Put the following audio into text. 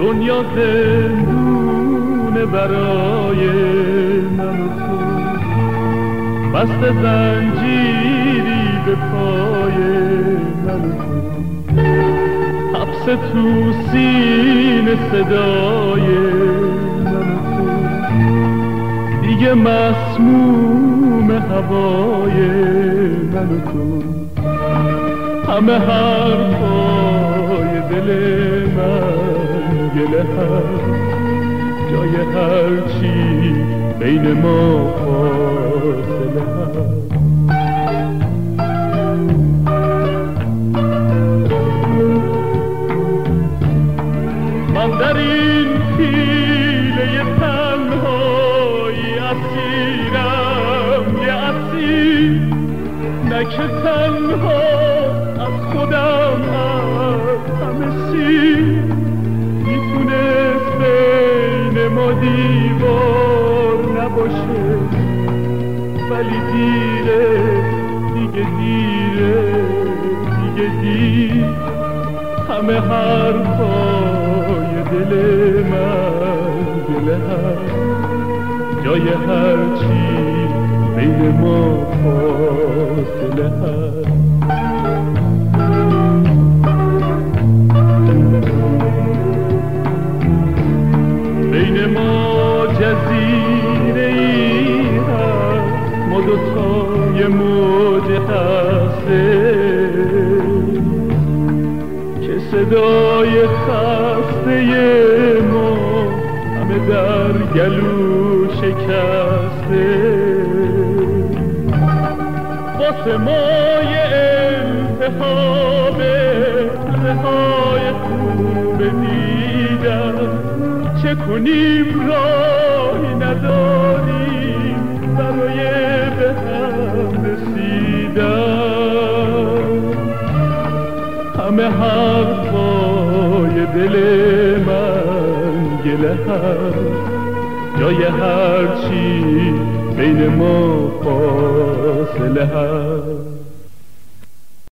دنیا زندونه برای من و تو، بسته زنجیری به پای من و تو، حبس تو سینه صدای من و تو، دیگه مسموم هوای من و تو، همه حرفای دل من گله هست، جای هرچی بین ما فاصله هست. من در این پیله تنهایی اسیرم، یه اسیر نه که تنها از خودم از همه سیر، میتونست بین ما دیوار نباشه، ولی دیره دیگه، دیره دیگه دیر، همه حرفای دل من گله هست، جای هرچی بین ما فاصله هست. بین ما جزیره ای هست، ما دوتای موج هسته که صدای خسته ما همه در گلو شکسته، واسه ما یه انتخابه رهای خوب دیدن، چه کنیم راهی نداریم برای به هم رسیدن، همه حرفای دل من گله هست، جای هرچی بین ما فاصله هست.